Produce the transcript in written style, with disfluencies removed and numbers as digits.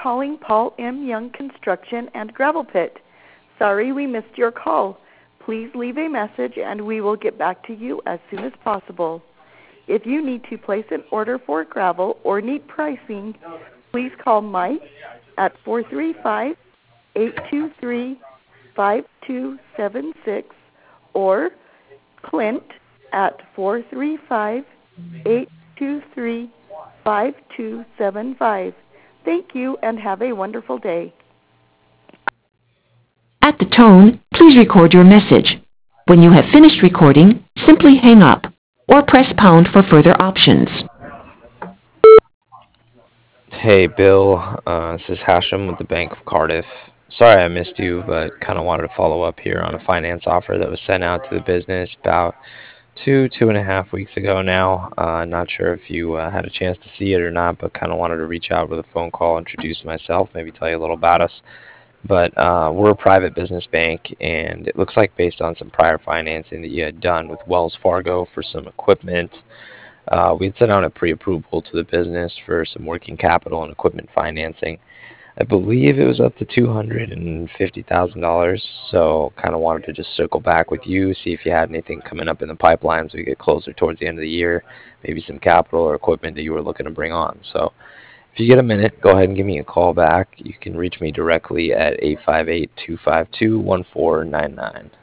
calling Paul M. Young Construction and Gravel Pit. Sorry we missed your call. Please leave a message and we will get back to you as soon as possible. If you need to place an order for gravel or need pricing, please call Mike at 435-823-5276 or Clint at 435-823-5275. Thank you and have a wonderful day. At the tone, please record your message. When you have finished recording, simply hang up or press pound for further options. Hey, Bill. This is Hashem with the Bank of Cardiff. Sorry I missed you, but kind of wanted to follow up here on a finance offer that was sent out to the business about 2.5 weeks ago now. Not sure if you had a chance to see it or not, but kind of wanted to reach out with a phone call, introduce myself, maybe tell you a little about us. But we're a private business bank, and it looks like based on some prior financing that you had done with Wells Fargo for some equipment, we had sent out a pre-approval to the business for some working capital and equipment financing. I believe it was up to $250,000, so kind of wanted to just circle back with you, see if you had anything coming up in the pipeline as we get closer towards the end of the year, maybe some capital or equipment that you were looking to bring on. So if you get a minute, go ahead and give me a call back. You can reach me directly at 858-252-1499.